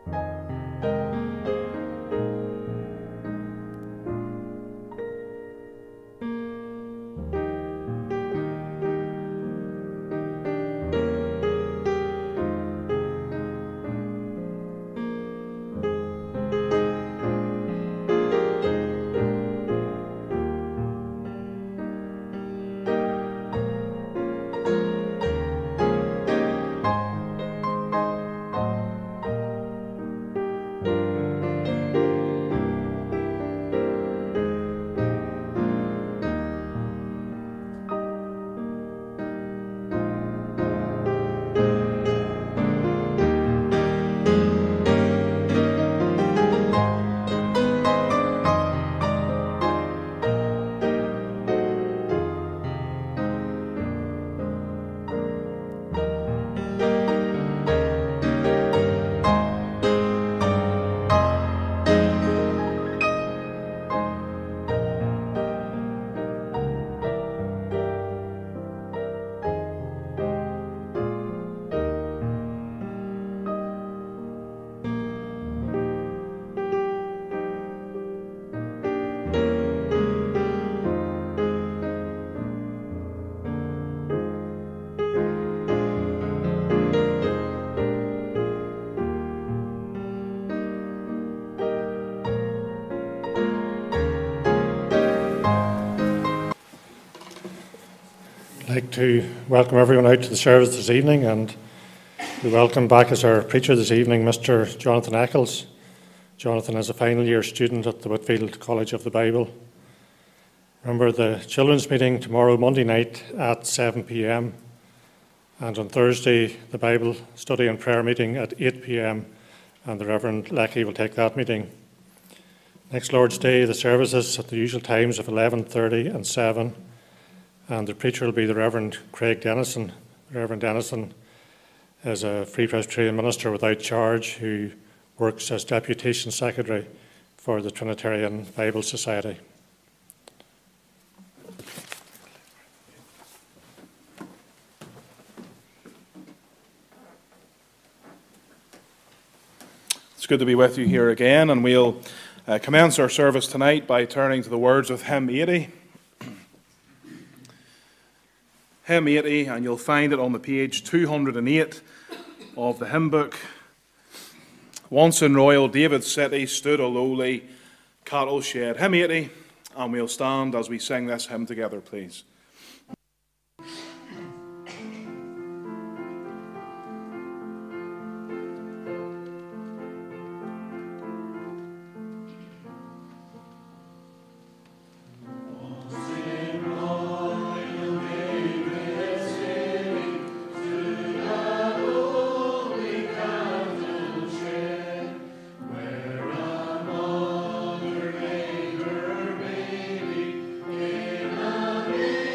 I'd like to welcome everyone out to the service this evening, and we welcome back as our preacher this evening Mr. Jonathan Eccles. Jonathan is a final year student at the Whitfield College of the Bible. Remember the children's meeting tomorrow, Monday night at 7 p.m, and on Thursday the Bible study and prayer meeting at 8 p.m, and the Reverend Leckie will take that meeting. Next Lord's Day, the services at the usual times of 11:30 and 7, and the preacher will be the Reverend Craig Dennison. The Reverend Dennison is a Free Presbyterian minister without charge who works as Deputation Secretary for the Trinitarian Bible Society. It's good to be with you here again, and we'll commence our service tonight by turning to the words of Hymn 80. Hymn 80, and you'll find it on the page 208 of the hymn book. Once in royal David's city stood a lowly cattle shed. Hymn 80, and we'll stand as we sing this hymn together, please. Amen.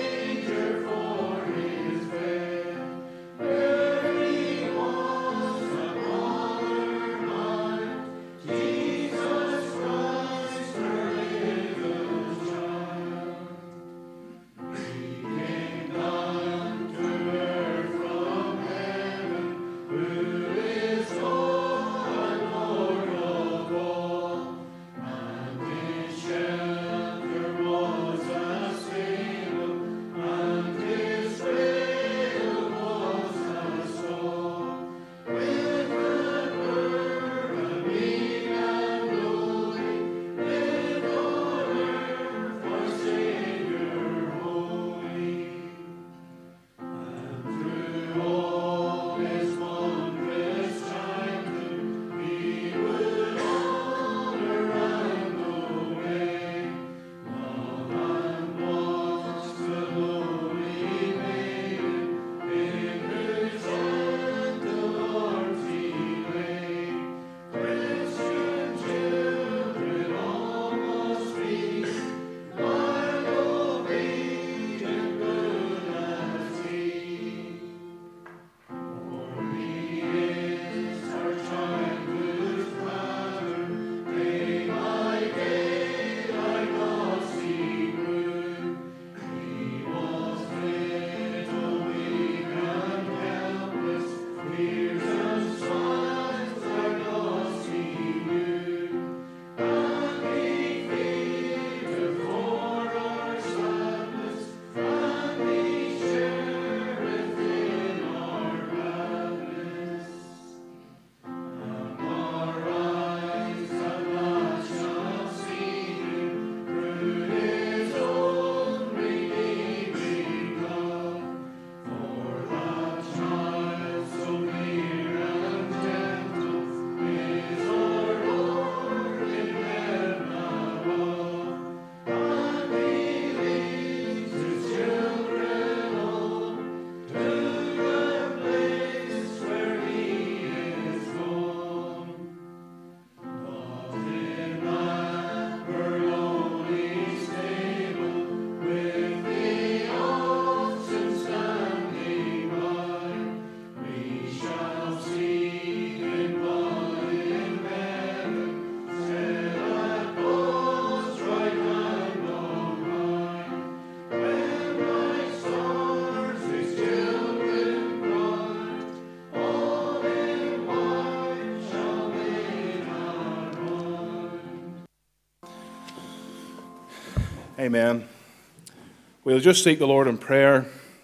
Amen. We'll just seek the Lord in prayer,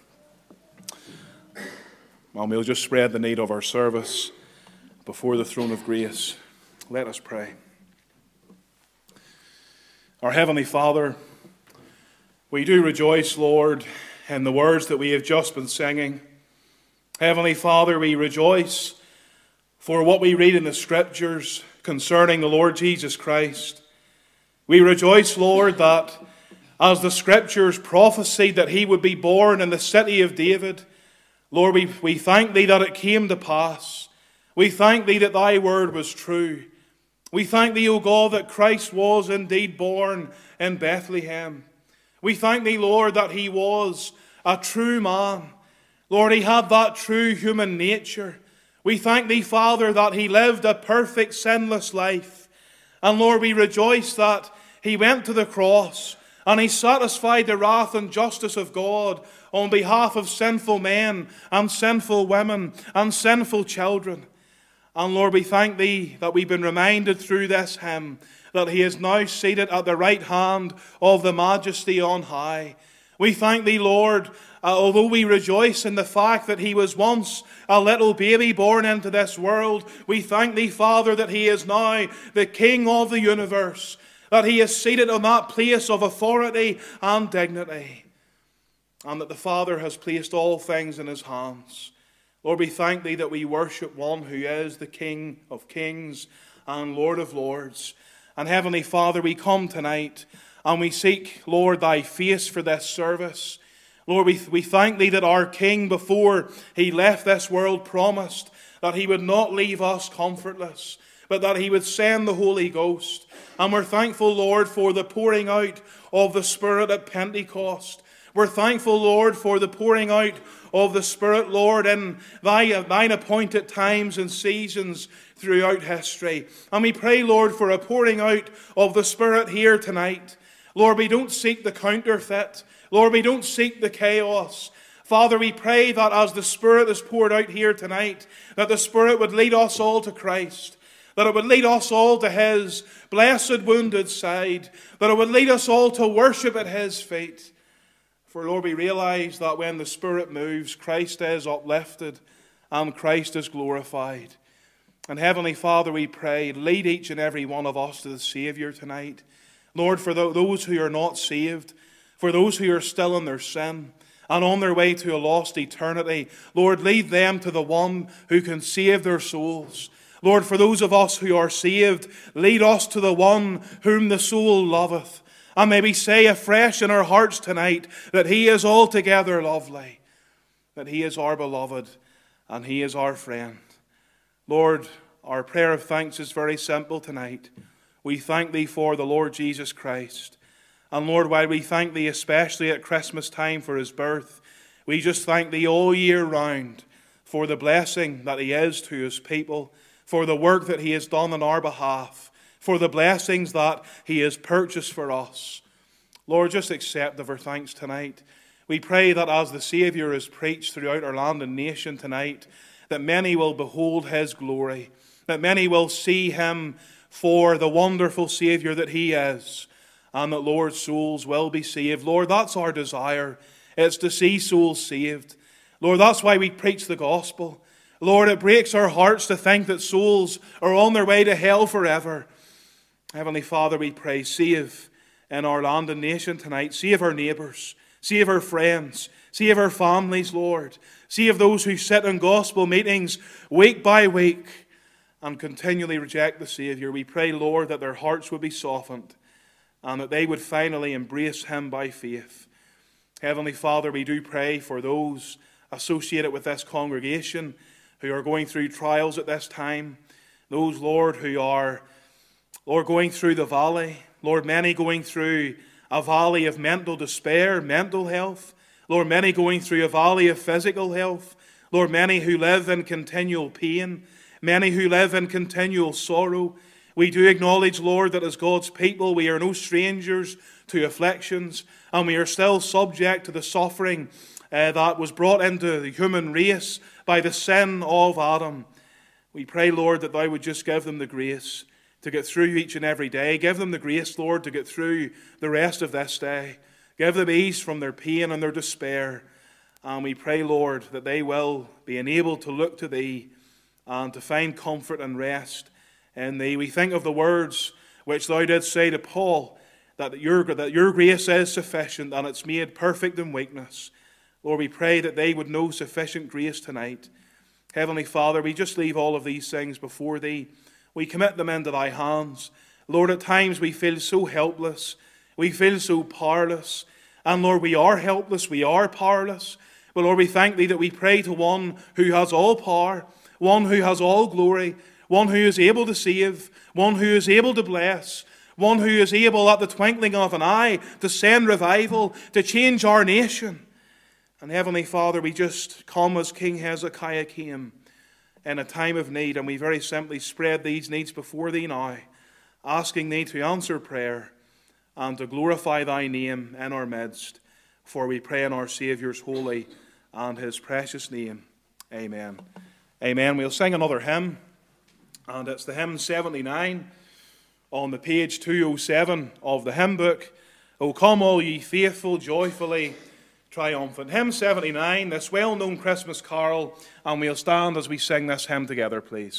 and we'll just spread the need of our service before the throne of grace. Let us pray. Our Heavenly Father, we do rejoice, Lord, in the words that we have just been singing. Heavenly Father, we rejoice for what we read in the Scriptures concerning the Lord Jesus Christ. We rejoice, Lord, that as the Scriptures prophesied that he would be born in the city of David, Lord, we thank thee that it came to pass. We thank thee that thy word was true. We thank thee, O God, that Christ was indeed born in Bethlehem. We thank thee, Lord, that he was a true man. Lord, he had that true human nature. We thank thee, Father, that he lived a perfect, sinless life. And Lord, we rejoice that he went to the cross and he satisfied the wrath and justice of God on behalf of sinful men and sinful women and sinful children. And Lord, we thank thee that we've been reminded through this hymn that he is now seated at the right hand of the Majesty on high. We thank thee, Lord, although we rejoice in the fact that he was once a little baby born into this world, we thank thee, Father, that he is now the King of the universe, that he is seated on that place of authority and dignity, and that the Father has placed all things in his hands. Lord, we thank thee that we worship one who is the King of kings and Lord of lords. And Heavenly Father, we come tonight and we seek, Lord, thy face for this service. Lord, we thank thee that our King, before he left this world, promised that he would not leave us comfortless, but that he would send the Holy Ghost. And we're thankful, Lord, for the pouring out of the Spirit at Pentecost. We're thankful, Lord, for the pouring out of the Spirit, Lord, in thine appointed times and seasons throughout history. And we pray, Lord, for a pouring out of the Spirit here tonight. Lord, we don't seek the counterfeit. Lord, we don't seek the chaos. Father, we pray that as the Spirit is poured out here tonight, that the Spirit would lead us all to Christ, that it would lead us all to his blessed wounded side, that it would lead us all to worship at his feet. For, Lord, we realize that when the Spirit moves, Christ is uplifted and Christ is glorified. And Heavenly Father, we pray, lead each and every one of us to the Savior tonight. Lord, for those who are not saved, for those who are still in their sin and on their way to a lost eternity, Lord, lead them to the one who can save their souls. Lord, for those of us who are saved, lead us to the one whom the soul loveth. And may we say afresh in our hearts tonight that he is altogether lovely, that he is our beloved, and he is our friend. Lord, our prayer of thanks is very simple tonight. We thank thee for the Lord Jesus Christ. And Lord, while we thank thee especially at Christmas time for his birth, we just thank thee all year round for the blessing that he is to his people, for the work that he has done on our behalf, for the blessings that he has purchased for us. Lord, just accept of our thanks tonight. We pray that as the Saviour is preached throughout our land and nation tonight, that many will behold his glory, that many will see him for the wonderful Saviour that he is, and that, Lord, souls will be saved. Lord, that's our desire. It's to see souls saved. Lord, that's why we preach the gospel. Lord, it breaks our hearts to think that souls are on their way to hell forever. Heavenly Father, we pray, save in our land and nation tonight. Save our neighbours. Save our friends. Save our families, Lord. Save those who sit in gospel meetings week by week and continually reject the Saviour. We pray, Lord, that their hearts would be softened and that they would finally embrace him by faith. Heavenly Father, we do pray for those associated with this congregation who are going through trials at this time. Those, Lord, who are, Lord, going through the valley. Lord, many going through a valley of mental despair, mental health. Lord, many going through a valley of physical health. Lord, many who live in continual pain. Many who live in continual sorrow. We do acknowledge, Lord, that as God's people we are no strangers to afflictions, and we are still subject to the suffering that was brought into the human race by the sin of Adam. We pray, Lord, that thou would just give them the grace to get through each and every day. Give them the grace, Lord, to get through the rest of this day. Give them ease from their pain and their despair. And we pray, Lord, that they will be enabled to look to Thee and to find comfort and rest in Thee. We think of the words which Thou didst say to Paul, that your grace is sufficient and it's made perfect in weakness. Lord, we pray that they would know sufficient grace tonight. Heavenly Father, we just leave all of these things before Thee. We commit them into Thy hands. Lord, at times we feel so helpless. We feel so powerless. And Lord, we are helpless. We are powerless. But Lord, we thank Thee that we pray to one who has all power, one who has all glory, one who is able to save, one who is able to bless, one who is able at the twinkling of an eye to send revival, to change our nation. And Heavenly Father, we just come as King Hezekiah came in a time of need, and we very simply spread these needs before Thee now, asking Thee to answer prayer and to glorify Thy name in our midst. For we pray in our Saviour's holy and His precious name. Amen. Amen. We'll sing another hymn, and it's the hymn 79 on the page 207 of the hymn book. O come all ye faithful, joyfully triumphant. Hymn 79, this well-known Christmas carol, and we'll stand as we sing this hymn together, please.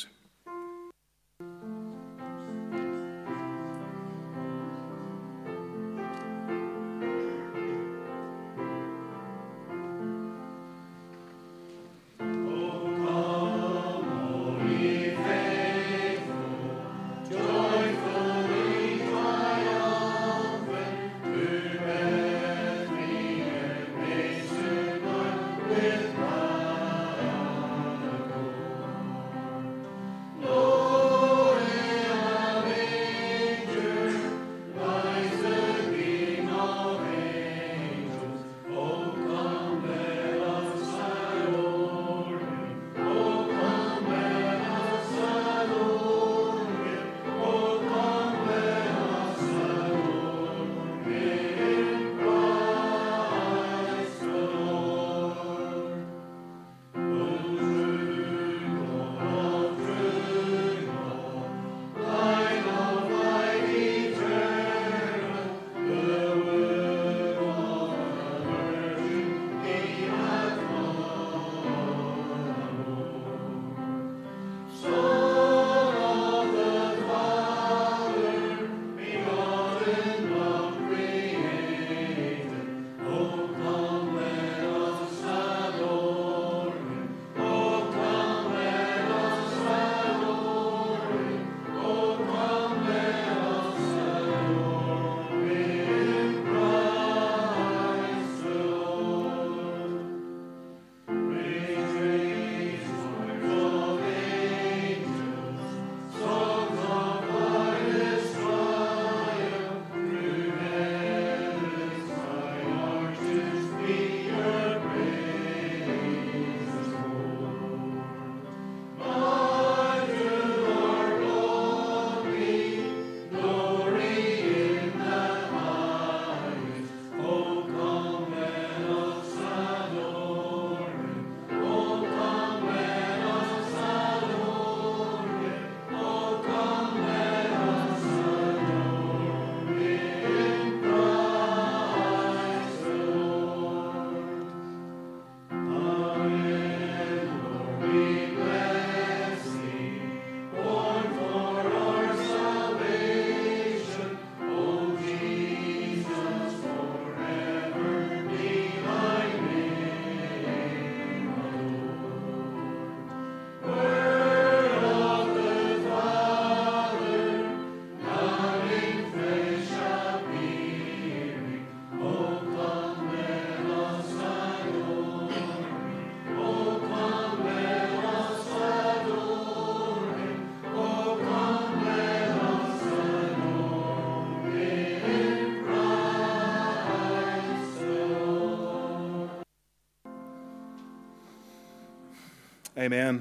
Amen.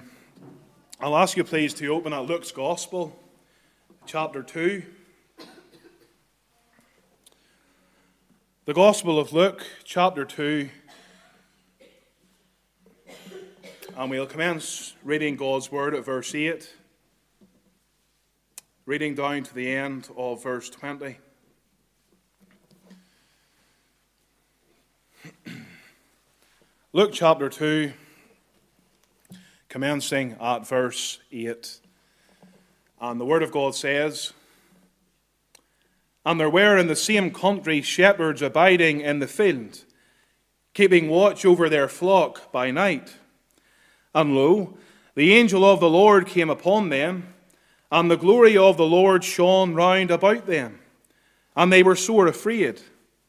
I'll ask you please to open at Luke's Gospel, chapter 2. The Gospel of Luke, chapter 2. And we'll commence reading God's Word at verse 8. reading down to the end of verse 20. Luke chapter 2, commencing at verse 8. And the word of God says, "And there were in the same country shepherds abiding in the field, keeping watch over their flock by night. And lo, the angel of the Lord came upon them, and the glory of the Lord shone round about them, and they were sore afraid.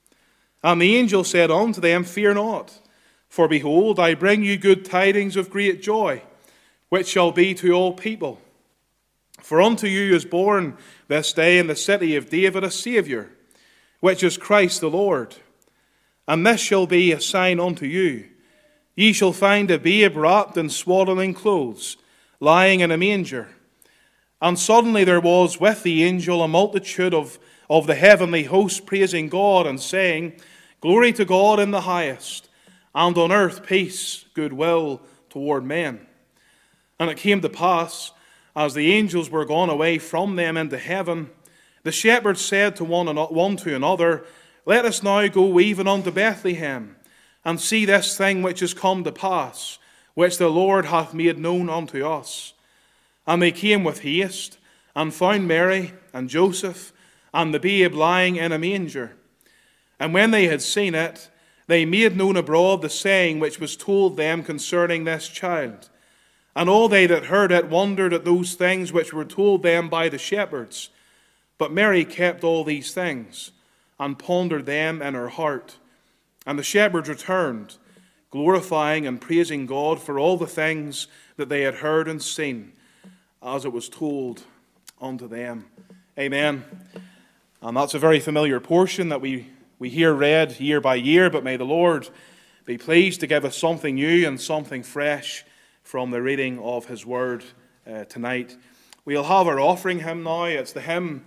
And the angel said unto them, Fear not, for behold, I bring you good tidings of great joy, which shall be to all people. For unto you is born this day in the city of David a Saviour, which is Christ the Lord. And this shall be a sign unto you. Ye shall find a babe wrapped in swaddling clothes, lying in a manger. And suddenly there was with the angel a multitude of the heavenly host praising God and saying, Glory to God in the highest, and on earth peace, goodwill toward men. And it came to pass, as the angels were gone away from them into heaven, the shepherds said to one to another, Let us now go even unto Bethlehem, and see this thing which is come to pass, which the Lord hath made known unto us. And they came with haste, and found Mary and Joseph, and the babe lying in a manger. And when they had seen it, they made known abroad the saying which was told them concerning this child. And all they that heard it wondered at those things which were told them by the shepherds. But Mary kept all these things, and pondered them in her heart. And the shepherds returned, glorifying and praising God for all the things that they had heard and seen, as it was told unto them." Amen. And that's a very familiar portion that we hear read year by year, but may the Lord be pleased to give us something new and something fresh from the reading of his word tonight. We'll have our offering hymn now. It's the hymn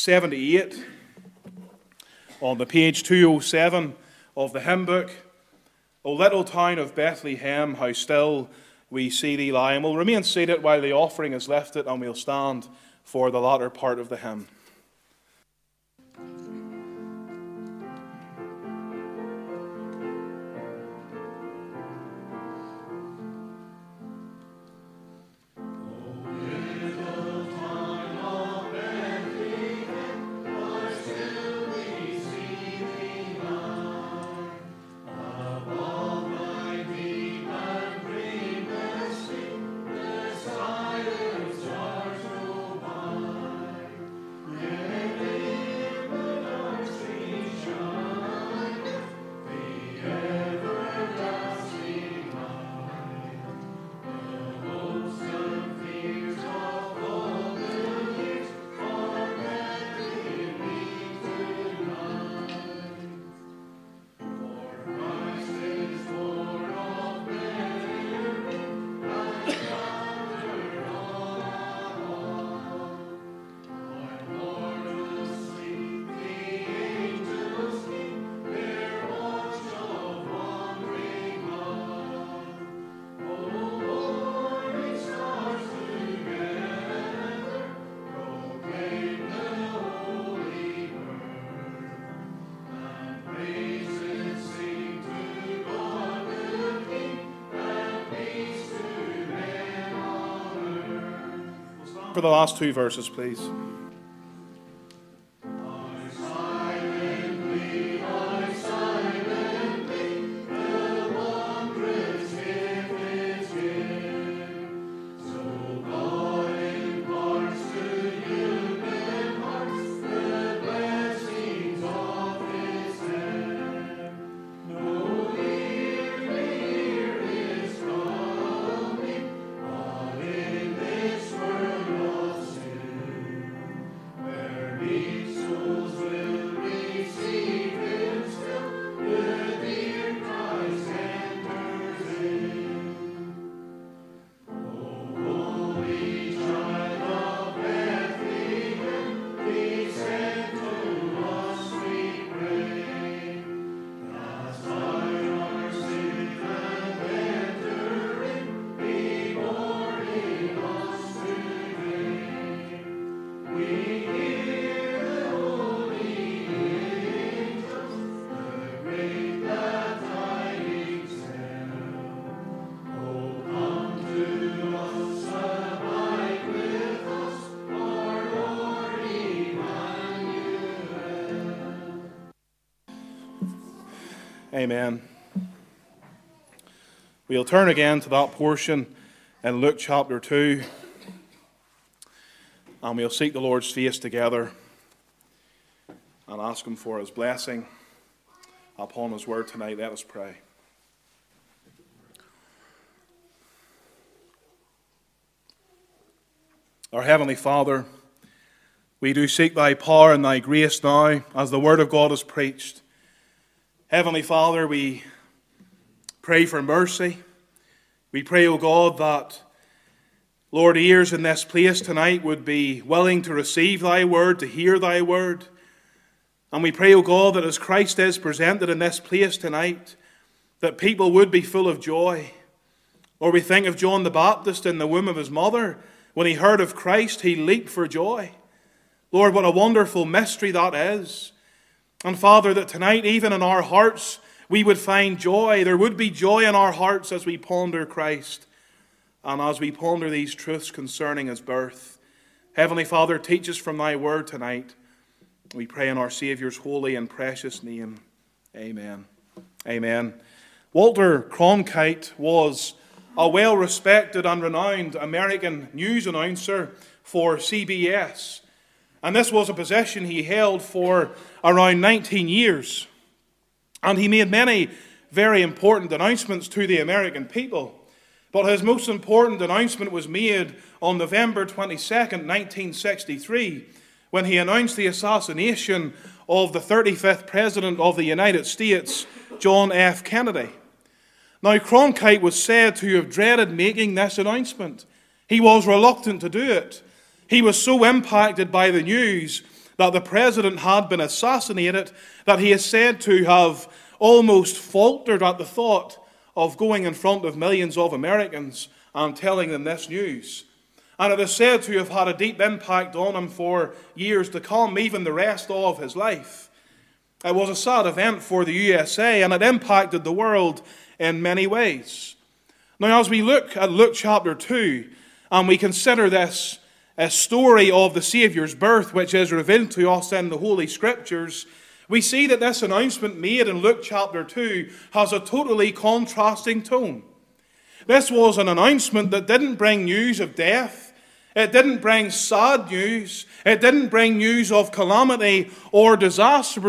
78 on the page 207 of the hymn book. O little town of Bethlehem, how still we see thee lie. And we'll remain seated while the offering is lifted, and we'll stand for the latter part of the hymn. For the last two verses, please. Amen. We'll turn again to that portion in Luke chapter 2, and we'll seek the Lord's face together and ask Him for His blessing upon His word tonight. Let us pray. Our Heavenly Father, we do seek Thy power and Thy grace now as the Word of God is preached. Heavenly Father, we pray for mercy. We pray, O God, that, Lord, ears in this place tonight would be willing to receive Thy Word, to hear Thy Word. And we pray, O God, that as Christ is presented in this place tonight, that people would be full of joy. Or we think of John the Baptist in the womb of his mother. When he heard of Christ, he leaped for joy. Lord, what a wonderful mystery that is. And Father, that tonight, even in our hearts, we would find joy. There would be joy in our hearts as we ponder Christ and as we ponder these truths concerning His birth. Heavenly Father, teach us from Thy word tonight. We pray in our Saviour's holy and precious name. Amen. Amen. Walter Cronkite was a well-respected and renowned American news announcer for CBS. And this was a position he held for around 19 years. And he made many very important announcements to the American people. But his most important announcement was made on November 22nd, 1963, when he announced the assassination of the 35th President of the United States, John F. Kennedy. Now, Cronkite was said to have dreaded making this announcement. He was reluctant to do it. He was so impacted by the news that the president had been assassinated that he is said to have almost faltered at the thought of going in front of millions of Americans and telling them this news. And it is said to have had a deep impact on him for years to come, even the rest of his life. It was a sad event for the USA, and it impacted the world in many ways. Now, as we look at Luke chapter 2, and we consider this a story of the Saviour's birth, which is revealed to us in the Holy Scriptures, we see that this announcement made in Luke chapter 2 has a totally contrasting tone. This was an announcement that didn't bring news of death. It didn't bring sad news. It didn't bring news of calamity or disaster,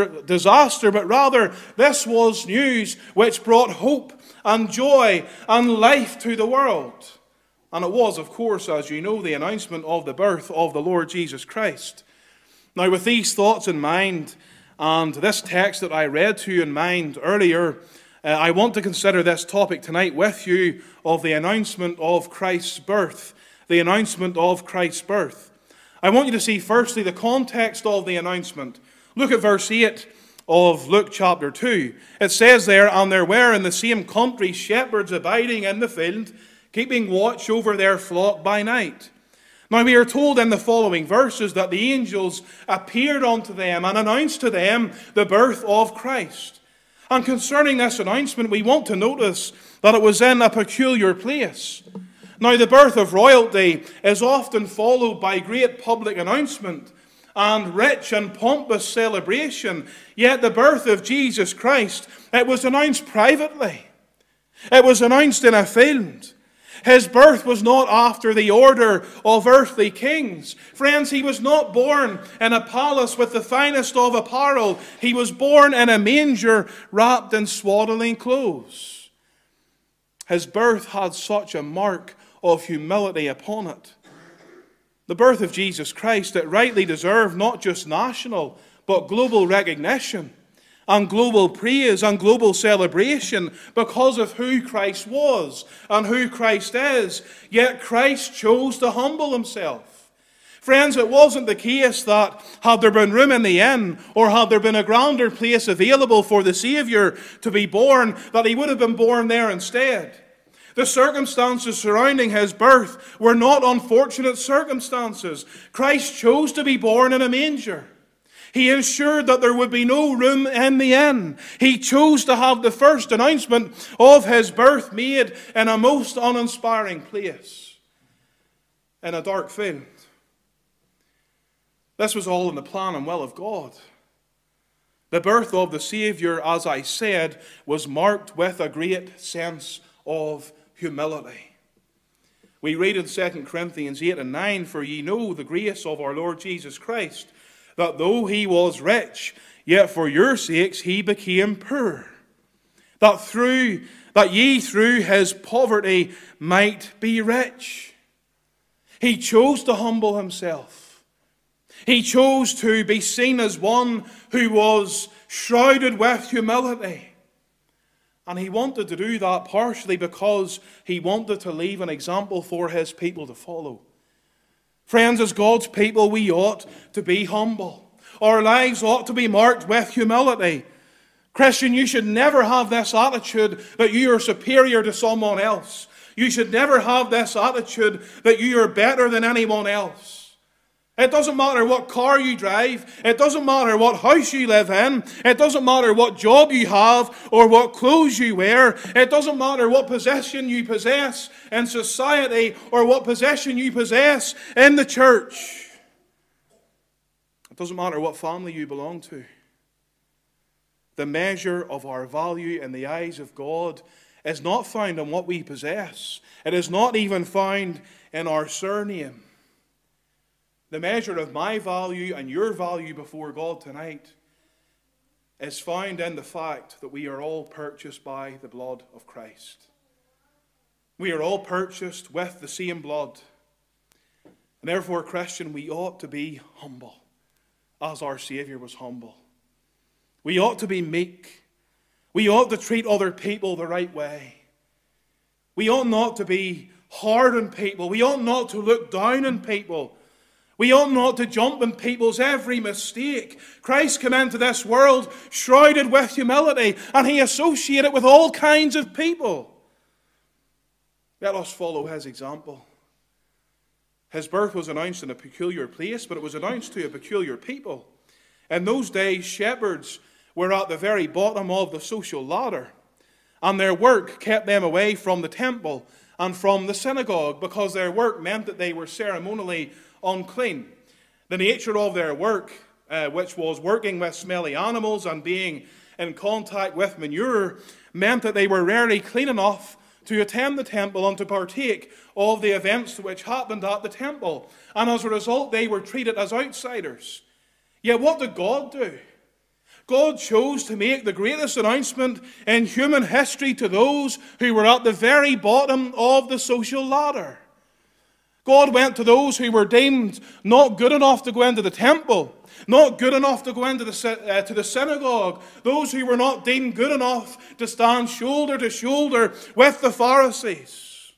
but rather this was news which brought hope and joy and life to the world. And it was, of course, as you know, the announcement of the birth of the Lord Jesus Christ. Now, with these thoughts in mind, and this text that I read to you in mind earlier, I want to consider this topic tonight with you of the announcement of Christ's birth. The announcement of Christ's birth. I want you to see firstly the context of the announcement. Look at verse 8 of Luke chapter 2. It says there, "And there were in the same country shepherds abiding in the field, keeping watch over their flock by night." Now we are told in the following verses that the angels appeared unto them and announced to them the birth of Christ. And concerning this announcement, we want to notice that it was in a peculiar place. Now, the birth of royalty is often followed by great public announcement and rich and pompous celebration. Yet the birth of Jesus Christ, it was announced privately. It was announced in a field. His birth was not after the order of earthly kings. Friends, he was not born in a palace with the finest of apparel. He was born in a manger wrapped in swaddling clothes. His birth had such a mark of humility upon it. The birth of Jesus Christ, it rightly deserved not just national, but global recognition and global praise and global celebration because of who Christ was and who Christ is. Yet Christ chose to humble himself. Friends, it wasn't the case that had there been room in the inn or had there been a grander place available for the Saviour to be born, that he would have been born there instead. The circumstances surrounding his birth were not unfortunate circumstances. Christ chose to be born in a manger. He ensured that there would be no room in the inn. He chose to have the first announcement of his birth made in a most uninspiring place, in a dark field. This was all in the plan and will of God. The birth of the Saviour, as I said, was marked with a great sense of humility. We read in 2 Corinthians 8 and 9, "For ye know the grace of our Lord Jesus Christ, that though he was rich, yet for your sakes he became poor, that ye through his poverty might be rich." He chose to humble himself. He chose to be seen as one who was shrouded with humility. And he wanted to do that partially because he wanted to leave an example for his people to follow. Friends, as God's people, we ought to be humble. Our lives ought to be marked with humility. Christian, you should never have this attitude that you are superior to someone else. You should never have this attitude that you are better than anyone else. It doesn't matter what car you drive. It doesn't matter what house you live in. It doesn't matter what job you have or what clothes you wear. It doesn't matter what possession you possess in society or what possession you possess in the church. It doesn't matter what family you belong to. The measure of our value in the eyes of God is not found in what we possess. It is not even found in our surname. The measure of my value and your value before God tonight is found in the fact that we are all purchased by the blood of Christ. We are all purchased with the same blood. And therefore, Christian, we ought to be humble, as our Saviour was humble. We ought to be meek. We ought to treat other people the right way. We ought not to be hard on people. We ought not to look down on people. We ought not to jump on people's every mistake. Christ came into this world shrouded with humility, and he associated with all kinds of people. Let us follow his example. His birth was announced in a peculiar place, but it was announced to a peculiar people. In those days, shepherds were at the very bottom of the social ladder, and their work kept them away from the temple and from the synagogue, because their work meant that they were ceremonially unclean. The nature of their work, which was working with smelly animals and being in contact with manure, meant that they were rarely clean enough to attend the temple and to partake of the events which happened at the temple. And as a result, they were treated as outsiders. Yet what did God do? God chose to make the greatest announcement in human history to those who were at the very bottom of the social ladder. God went to those who were deemed not good enough to go into the temple, not good enough to go into to the synagogue, those who were not deemed good enough to stand shoulder to shoulder with the Pharisees.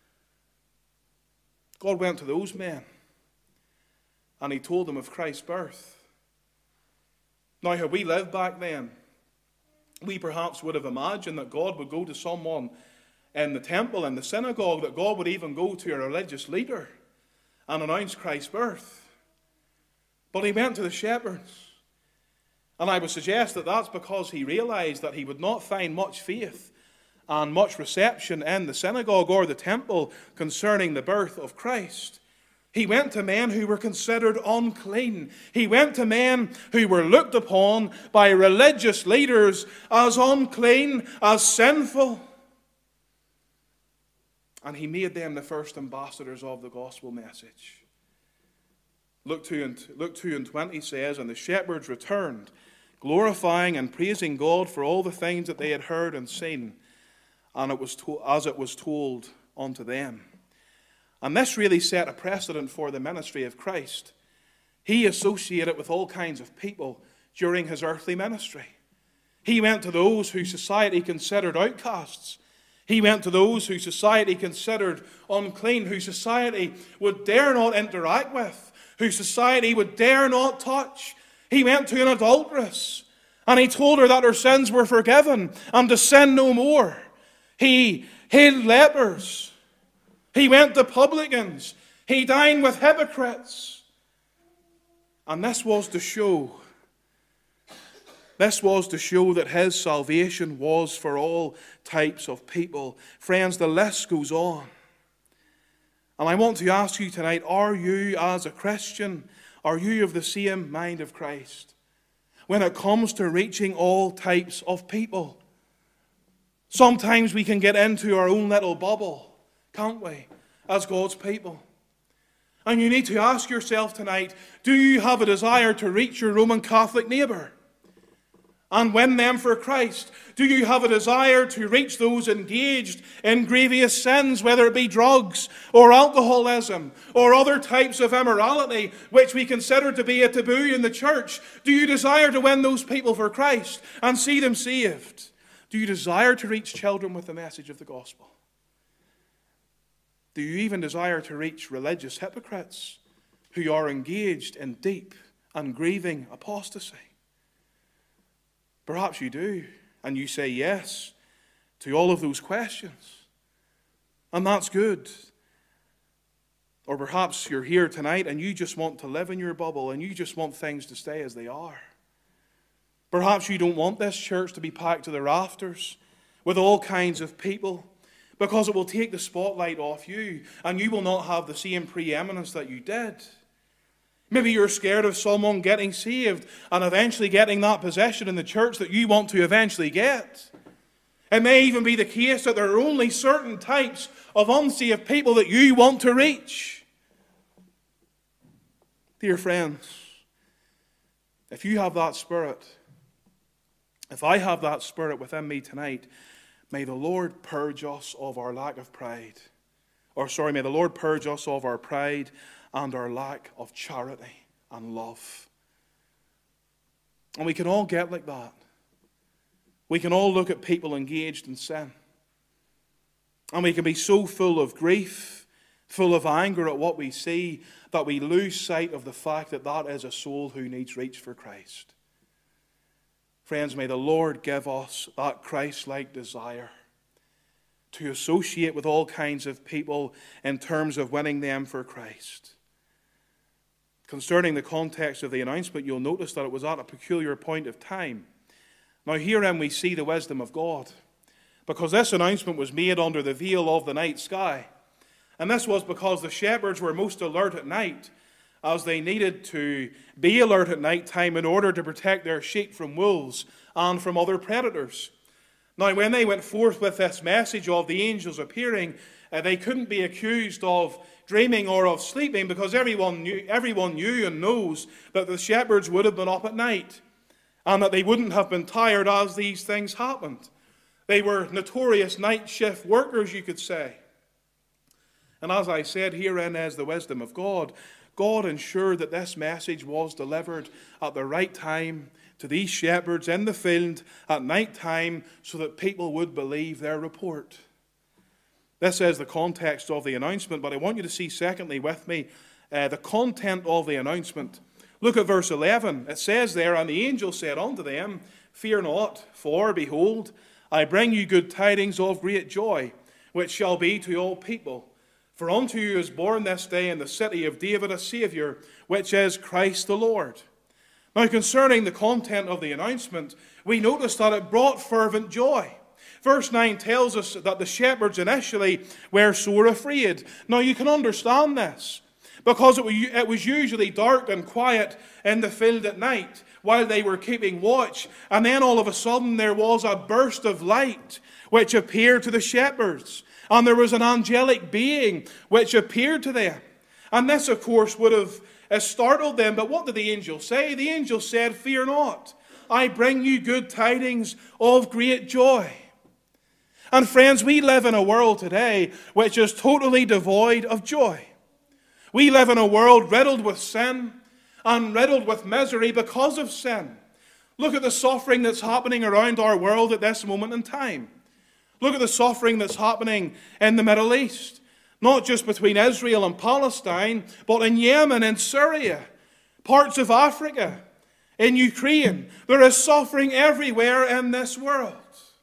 God went to those men, and he told them of Christ's birth. Now, had we lived back then, we perhaps would have imagined that God would go to someone in the temple, in the synagogue, that God would even go to a religious leader and announce Christ's birth. But he went to the shepherds. And I would suggest that that's because he realized that he would not find much faith and much reception in the synagogue or the temple concerning the birth of Christ. He went to men who were considered unclean. He went to men who were looked upon by religious leaders as unclean, as sinful. And he made them the first ambassadors of the gospel message. Luke 2 and 20 says, "And the shepherds returned, glorifying and praising God for all the things that they had heard and seen, and as it was told unto them." And this really set a precedent for the ministry of Christ. He associated with all kinds of people during his earthly ministry. He went to those who society considered outcasts. He went to those who society considered unclean, who society would dare not interact with, who society would dare not touch. He went to an adulteress, and he told her that her sins were forgiven and to sin no more. He healed lepers. He went to publicans. He dined with hypocrites. And this was to show that his salvation was for all types of people. Friends, the list goes on. And I want to ask you tonight, are you as a Christian, are you of the same mind of Christ? when it comes to reaching all types of people. Sometimes we can get into our own little bubble, can't we, as God's people? And you need to ask yourself tonight, do you have a desire to reach your Roman Catholic neighbour and win them for Christ? Do you have a desire to reach those engaged in grievous sins, whether it be drugs or alcoholism or other types of immorality, which we consider to be a taboo in the church? Do you desire to win those people for Christ and see them saved? Do you desire to reach children with the message of the gospel? Do you even desire to reach religious hypocrites who are engaged in deep and grieving apostasy? Perhaps you do, and you say yes to all of those questions. And that's good. Or perhaps you're here tonight and you just want to live in your bubble and you just want things to stay as they are. Perhaps you don't want this church to be packed to the rafters with all kinds of people, because it will take the spotlight off you and you will not have the same preeminence that you did. Maybe you're scared of someone getting saved and eventually getting that position in the church that you want to eventually get. It may even be the case that there are only certain types of unsaved people that you want to reach. Dear friends, if you have that spirit, if I have that spirit within me tonight, may the Lord purge us of our lack of pride. May the Lord purge us of our pride and our lack of charity and love. And we can all get like that. We can all look at people engaged in sin. And we can be so full of grief, full of anger at what we see, that we lose sight of the fact that that is a soul who needs reach for Christ. Friends, may the Lord give us that Christ-like desire to associate with all kinds of people in terms of winning them for Christ. Concerning the context of the announcement, you'll notice that it was at a peculiar point of time. Now herein we see the wisdom of God, because this announcement was made under the veil of the night sky. And this was because the shepherds were most alert at night, as they needed to be alert at night time in order to protect their sheep from wolves and from other predators. Now, when they went forth with this message of the angels appearing, they couldn't be accused of dreaming or of sleeping, because everyone knew and knows that the shepherds would have been up at night and that they wouldn't have been tired as these things happened. They were notorious night shift workers, you could say. And as I said, herein is the wisdom of God. God ensured that this message was delivered at the right time to these shepherds in the field at night time, so that people would believe their report. This is the context of the announcement, but I want you to see secondly with me the content of the announcement. Look at verse 11. It says there, "And the angel said unto them, Fear not, for behold, I bring you good tidings of great joy, which shall be to all people. For unto you is born this day in the city of David a Saviour, which is Christ the Lord." Now, concerning the content of the announcement, we notice that it brought fervent joy. Verse 9 tells us that the shepherds initially were sore afraid. Now, you can understand this, because it was usually dark and quiet in the field at night while they were keeping watch. And then all of a sudden there was a burst of light which appeared to the shepherds. And there was an angelic being which appeared to them. And this, of course, would have startled them. But what did the angel say? The angel said, "Fear not, I bring you good tidings of great joy." And friends, we live in a world today which is totally devoid of joy. We live in a world riddled with sin and riddled with misery because of sin. Look at the suffering that's happening around our world at this moment in time. Look at the suffering that's happening in the Middle East. Not just between Israel and Palestine, but in Yemen and Syria, parts of Africa, in Ukraine. There is suffering everywhere in this world.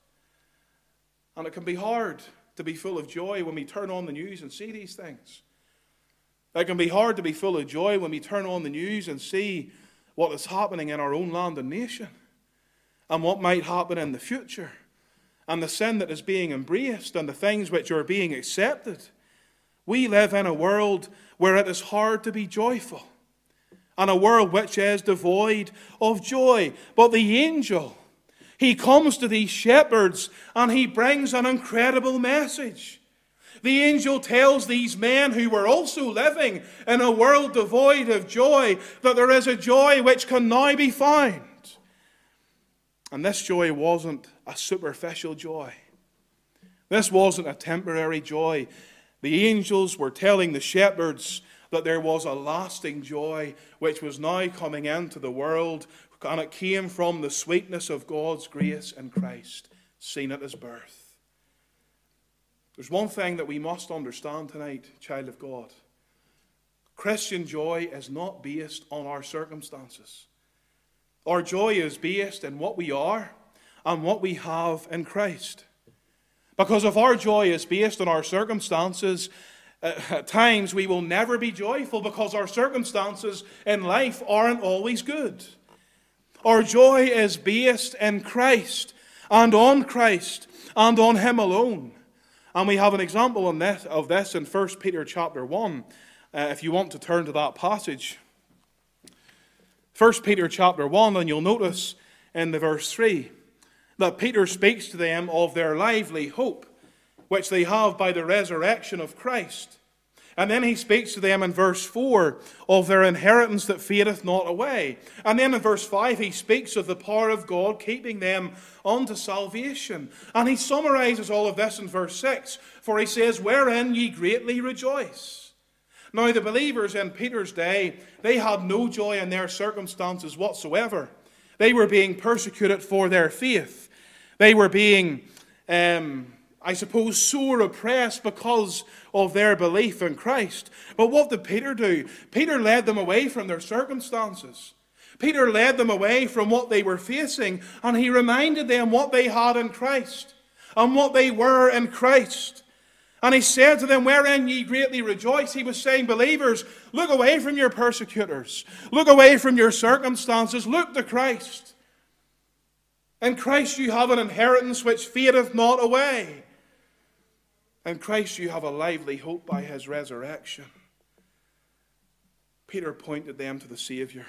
And it can be hard to be full of joy when we turn on the news and see these things. It can be hard to be full of joy when we turn on the news and see what is happening in our own land and nation, and what might happen in the future, and the sin that is being embraced, and the things which are being accepted. We live in a world where it is hard to be joyful. and a world which is devoid of joy. But the angel, he comes to these shepherds and he brings an incredible message. The angel tells these men who were also living in a world devoid of joy that there is a joy which can now be found. And this joy wasn't a superficial joy. This wasn't a temporary joy. The angels were telling the shepherds that there was a lasting joy which was now coming into the world, and it came from the sweetness of God's grace in Christ, seen at his birth. There's one thing that we must understand tonight, child of God. Christian joy is not based on our circumstances. Our joy is based in what we are and what we have in Christ. Because if our joy is based on our circumstances, at times we will never be joyful because our circumstances in life aren't always good. Our joy is based in Christ and on Him alone. And we have an example of this in 1 Peter chapter 1, if you want to turn to that passage. 1 Peter chapter 1, and you'll notice in the verse 3 that Peter speaks to them of their lively hope, which they have by the resurrection of Christ. And then he speaks to them in verse 4 of their inheritance that fadeth not away. And then in verse 5 he speaks of the power of God keeping them unto salvation. And he summarizes all of this in verse 6, for he says, wherein ye greatly rejoice. Now the believers in Peter's day, they had no joy in their circumstances whatsoever. They were being persecuted for their faith. They were being, sore oppressed because of their belief in Christ. But what did Peter do? Peter led them away from their circumstances. Peter led them away from what they were facing, and he reminded them what they had in Christ and what they were in Christ. And he said to them, wherein ye greatly rejoice. He was saying, believers, look away from your persecutors. Look away from your circumstances. Look to Christ. In Christ you have an inheritance which fadeth not away. In Christ you have a lively hope by his resurrection. Peter pointed them to the Savior.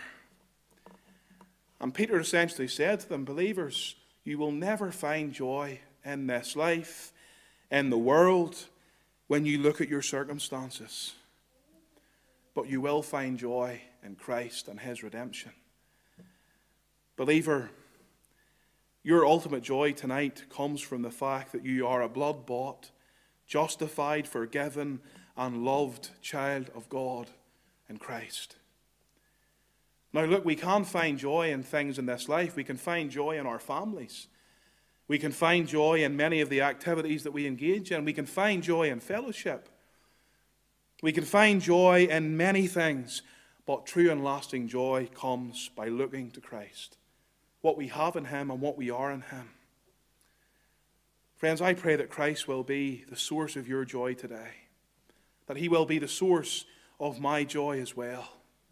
And Peter essentially said to them, believers, you will never find joy in this life, in the world, when you look at your circumstances. But you will find joy in Christ and his redemption. Believer, your ultimate joy tonight comes from the fact that you are a blood-bought, justified, forgiven, and loved child of God in Christ. Now look, we can find joy in things in this life. We can find joy in our families. We can find joy in many of the activities that we engage in. We can find joy in fellowship. We can find joy in many things, but true and lasting joy comes by looking to Christ, what we have in him and what we are in him. Friends, I pray that Christ will be the source of your joy today, that he will be the source of my joy as well.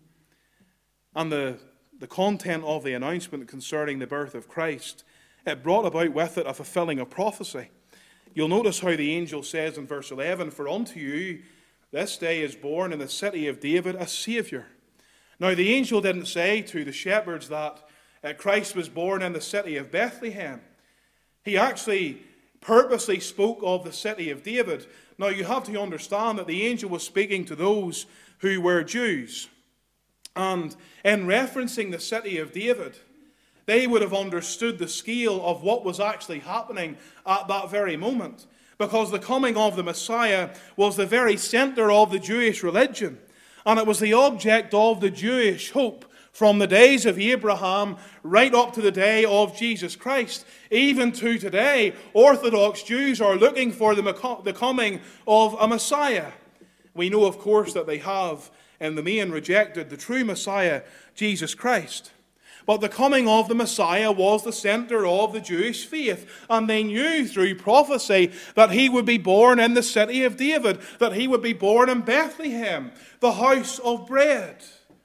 And the content of the announcement concerning the birth of Christ, it brought about with it a fulfilling of prophecy. You'll notice how the angel says in verse 11, for unto you this day is born in the city of David a Saviour. Now the angel didn't say to the shepherds that Christ was born in the city of Bethlehem. He actually purposely spoke of the city of David. Now you have to understand that the angel was speaking to those who were Jews. And in referencing the city of David, they would have understood the scale of what was actually happening at that very moment. Because the coming of the Messiah was the very center of the Jewish religion. And it was the object of the Jewish hope from the days of Abraham right up to the day of Jesus Christ. Even to today, Orthodox Jews are looking for the coming of a Messiah. We know, of course, that they have in the main rejected the true Messiah, Jesus Christ. But the coming of the Messiah was the center of the Jewish faith. And they knew through prophecy that he would be born in the city of David, that he would be born in Bethlehem, the house of bread.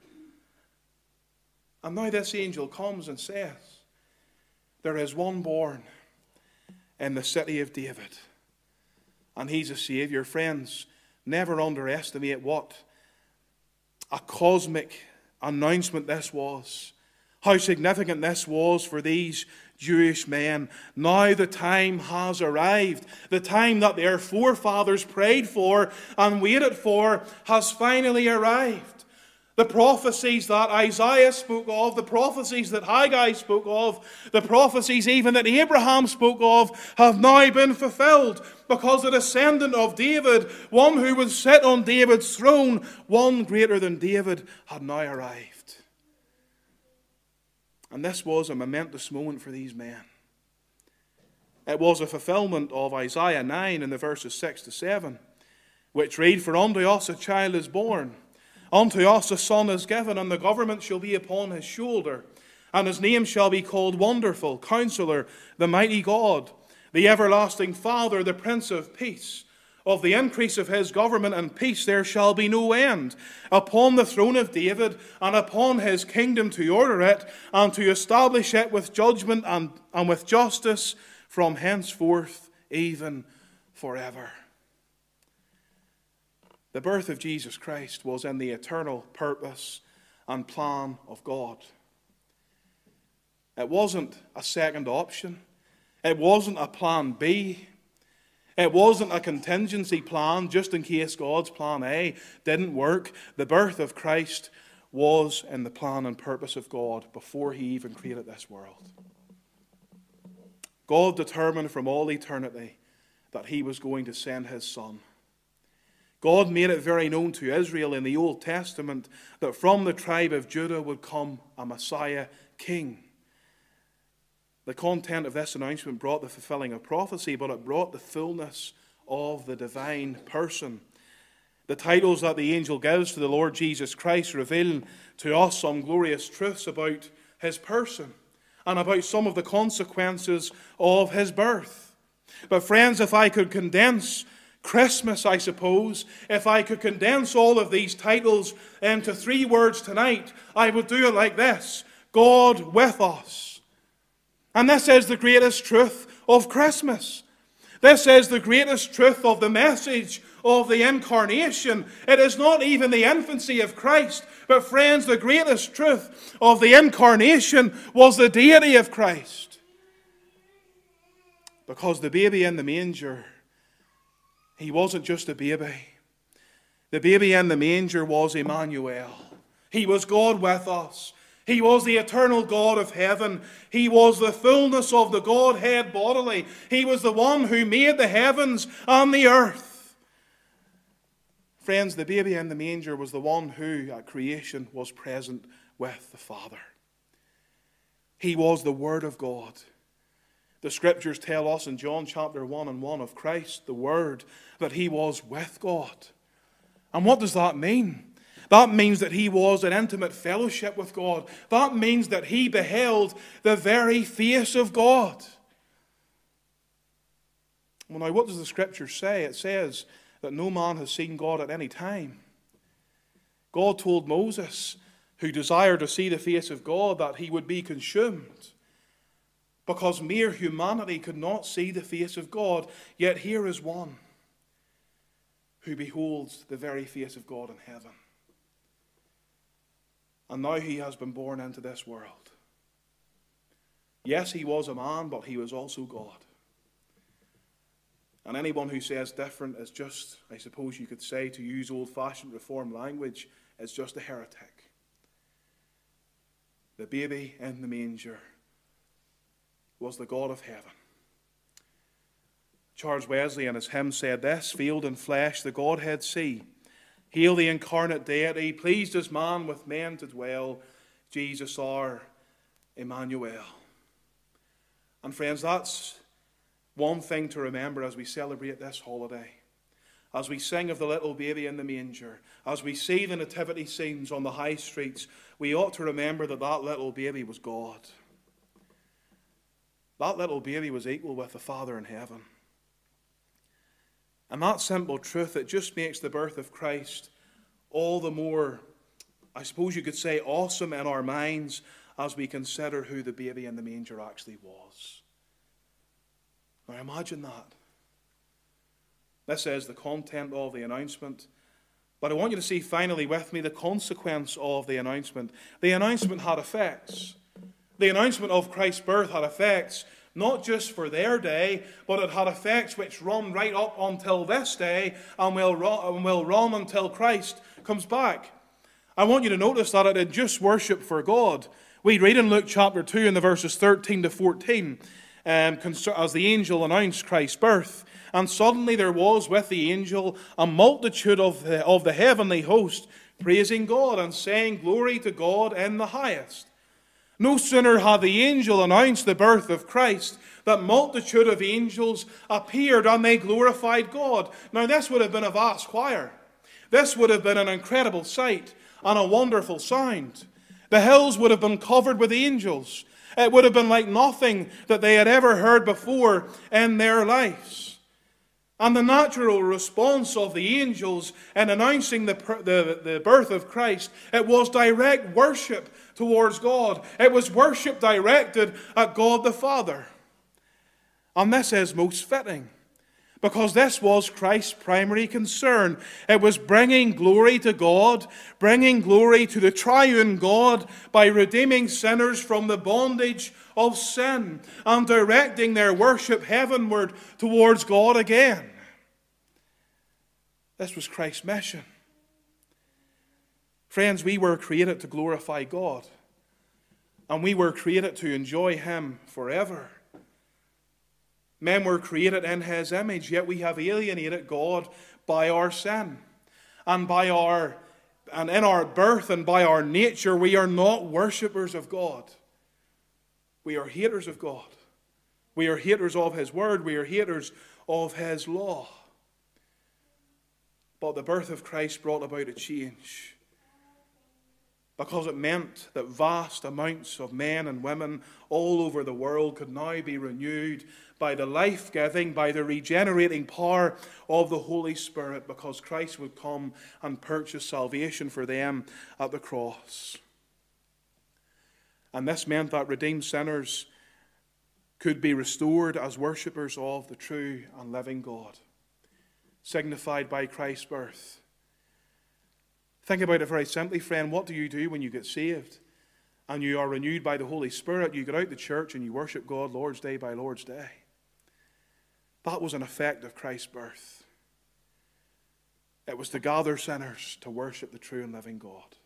And now this angel comes and says, there is one born in the city of David. And he's a Savior. Friends, never underestimate what a cosmic announcement this was, how significant this was for these Jewish men. Now the time has arrived. The time that their forefathers prayed for and waited for has finally arrived. The prophecies that Isaiah spoke of, the prophecies that Haggai spoke of, the prophecies even that Abraham spoke of have now been fulfilled, because the descendant of David, one who would sit on David's throne, one greater than David, had now arrived. And this was a momentous moment for these men. It was a fulfillment of Isaiah 9 in the verses 6 to 7, which read, "For unto us a child is born, unto us a son is given, and the government shall be upon his shoulder. And his name shall be called Wonderful, Counselor, the Mighty God, the Everlasting Father, the Prince of Peace. Of the increase of his government and peace there shall be no end, upon the throne of David, and upon his kingdom, to order it, and to establish it with judgment and with justice from henceforth, even forever." The birth of Jesus Christ was in the eternal purpose and plan of God. It wasn't a second option. It wasn't a plan B. It wasn't a contingency plan just in case God's plan A didn't work. The birth of Christ was in the plan and purpose of God before he even created this world. God determined from all eternity that he was going to send his Son. God made it very known to Israel in the Old Testament that from the tribe of Judah would come a Messiah king. The content of this announcement brought the fulfilling of prophecy, but it brought the fullness of the divine person. The titles that the angel gives to the Lord Jesus Christ reveal to us some glorious truths about his person and about some of the consequences of his birth. But friends, if I could condense Christmas, I suppose, if I could condense all of these titles into 3 words tonight, I would do it like this: God with us. And this is the greatest truth of Christmas. This is the greatest truth of the message of the Incarnation. It is not even the infancy of Christ, but friends, the greatest truth of the Incarnation was the deity of Christ. Because the baby in the manger, he wasn't just a baby. The baby in the manger was Emmanuel. He was God with us. He was the eternal God of heaven. He was the fullness of the Godhead bodily. He was the one who made the heavens and the earth. Friends, the baby in the manger was the one who at creation was present with the Father. He was the Word of God. The Scriptures tell us in John chapter 1 and 1 of Christ, the Word, that he was with God. And what does that mean? That means that he was in intimate fellowship with God. That means that he beheld the very face of God. Well, now, what does the Scripture say? It says that no man has seen God at any time. God told Moses, who desired to see the face of God, that he would be consumed, because mere humanity could not see the face of God. Yet here is one who beholds the very face of God in heaven. And now he has been born into this world. Yes, he was a man, but he was also God. And anyone who says different is just, I suppose you could say, to use old-fashioned Reformed language, is just a heretic. The baby in the manger was the God of heaven. Charles Wesley in his hymn said this: "Veiled in flesh the Godhead see. Hail the incarnate deity, pleased as man with men to dwell, Jesus our Emmanuel." And friends, that's one thing to remember as we celebrate this holiday. As we sing of the little baby in the manger, as we see the nativity scenes on the high streets, we ought to remember that that little baby was God. That little baby was equal with the Father in heaven. And that simple truth, it just makes the birth of Christ all the more, I suppose you could say, awesome in our minds as we consider who the baby in the manger actually was. Now imagine that. This is the content of the announcement But I want you to see finally with me the consequence of the announcement. The announcement had effects. The announcement of Christ's birth had effects, not just for their day, but it had effects which run right up until this day and will run until Christ comes back. I want you to notice that it had just worship for God. We read in Luke chapter 2 in the verses 13 to 14, as the angel announced Christ's birth. And suddenly there was with the angel a multitude of the heavenly host, praising God and saying, "Glory to God in the highest." No sooner had the angel announced the birth of Christ, that multitude of angels appeared and they glorified God. Now this would have been a vast choir. This would have been an incredible sight and a wonderful sound. The hills would have been covered with angels. It would have been like nothing that they had ever heard before in their lives. And the natural response of the angels in announcing the birth of Christ, it was direct worship towards God. It was worship directed at God the Father. And this is most fitting, because this was Christ's primary concern. It was bringing glory to God, bringing glory to the triune God by redeeming sinners from the bondage of sin and directing their worship heavenward towards God again. This was Christ's mission. Friends, we were created to glorify God, and we were created to enjoy Him forever. Men were created in His image, yet we have alienated God by our sin. And in our birth and by our nature, we are not worshippers of God. We are haters of God. We are haters of His word. We are haters of His law. But the birth of Christ brought about a change, because it meant that vast amounts of men and women all over the world could now be renewed by the life-giving, by the regenerating power of the Holy Spirit, because Christ would come and purchase salvation for them at the cross. And this meant that redeemed sinners could be restored as worshippers of the true and living God, signified by Christ's birth. Think about it very simply, friend. What do you do when you get saved and you are renewed by the Holy Spirit? You get out to church and you worship God Lord's Day by Lord's Day. That was an effect of Christ's birth. It was to gather sinners to worship the true and living God.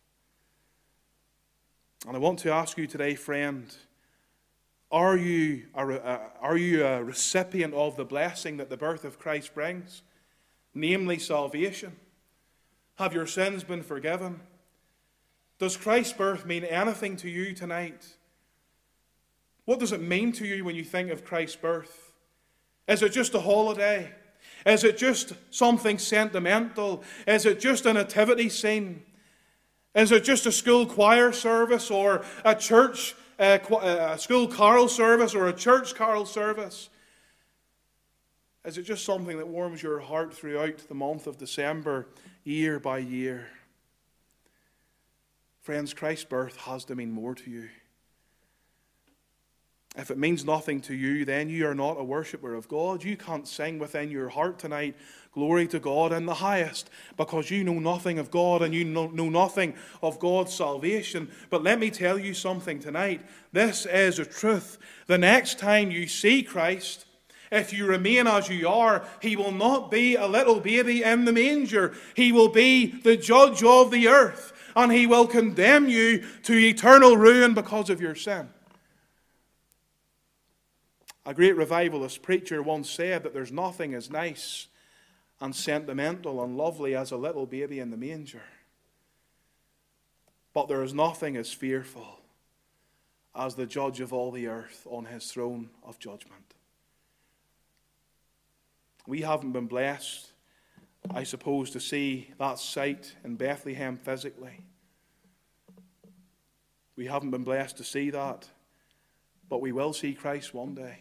And I want to ask you today, friend, are you a recipient of the blessing that the birth of Christ brings? Namely, salvation. Have your sins been forgiven? Does Christ's birth mean anything to you tonight? What does it mean to you when you think of Christ's birth? Is it just a holiday? Is it just something sentimental? Is it just a nativity scene? Is it just a school choir service or a church a school carol service or a church carol service? Is it just something that warms your heart throughout the month of December, year by year? Friends, Christ's birth has to mean more to you. If it means nothing to you, then you are not a worshipper of God. You can't sing within your heart tonight, "Glory to God in the highest," because you know nothing of God and you know nothing of God's salvation. But let me tell you something tonight. This is a truth. The next time you see Christ, if you remain as you are, He will not be a little baby in the manger. He will be the judge of the earth, and He will condemn you to eternal ruin because of your sin. A great revivalist preacher once said that there's nothing as nice and sentimental and lovely as a little baby in the manger. But there is nothing as fearful as the judge of all the earth on His throne of judgment. We haven't been blessed, I suppose, to see that sight in Bethlehem physically. We haven't been blessed to see that, but we will see Christ one day.